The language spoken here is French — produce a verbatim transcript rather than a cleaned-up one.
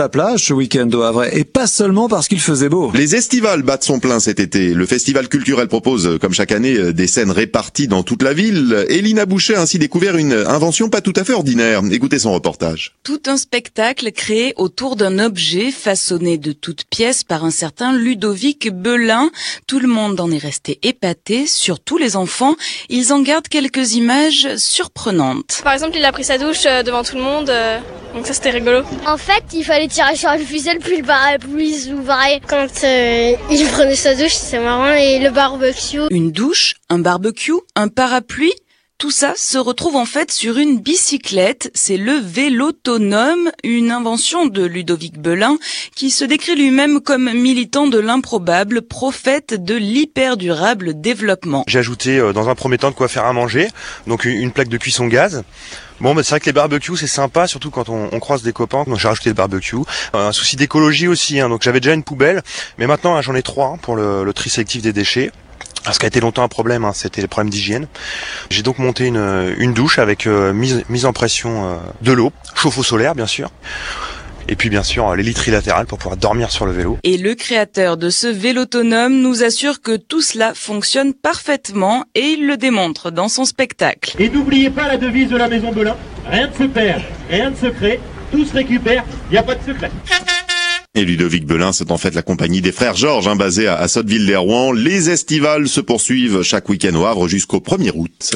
La plage ce week-end au Havre, et pas seulement parce qu'il faisait beau. Les estivales battent son plein cet été. Le festival culturel propose, comme chaque année, des scènes réparties dans toute la ville. Et Lina Boucher a ainsi découvert une invention pas tout à fait ordinaire. Écoutez son reportage. Tout un spectacle créé autour d'un objet façonné de toutes pièces par un certain Ludovic Belin. Tout le monde en est resté épaté, surtout les enfants. Ils en gardent quelques images surprenantes. Par exemple, il a pris sa douche devant tout le monde, donc ça c'était rigolo. En fait, il fallait tirer sur une ficelle puis le bar puis s'ouvrait. Quand euh, il prenait sa douche, c'est marrant. Et le barbecue. Une douche, un barbecue, un parapluie. Tout ça se retrouve en fait sur une bicyclette. C'est le Vélotonome, une invention de Ludovic Belin qui se décrit lui-même comme militant de l'improbable, prophète de l'hyperdurable développement. J'ai ajouté euh, dans un premier temps de quoi faire à manger, donc une, une plaque de cuisson gaz. Bon, bah, c'est vrai que les barbecues, c'est sympa, surtout quand on, on croise des copains. Donc j'ai rajouté le barbecue. Euh, un souci d'écologie aussi, hein, donc j'avais déjà une poubelle, mais maintenant hein, j'en ai trois hein, pour le, le tri sélectif des déchets. Ce qui a été longtemps un problème, hein, c'était les problèmes d'hygiène. J'ai donc monté une, une douche avec euh, mise, mise en pression euh, de l'eau, chauffe-eau solaire bien sûr. Et puis bien sûr l'hélice trilatérale pour pouvoir dormir sur le vélo. Et le créateur de ce Vélotonome nous assure que tout cela fonctionne parfaitement et il le démontre dans son spectacle. Et n'oubliez pas la devise de la Maison Belin, rien ne se perd, rien ne se crée, tout se récupère, il n'y a pas de secret. Et Ludovic Belin, c'est en fait la compagnie des frères Georges, hein, basée à, à Sotteville-lès-Rouen. Les estivales se poursuivent chaque week-end au Havre jusqu'au premier août.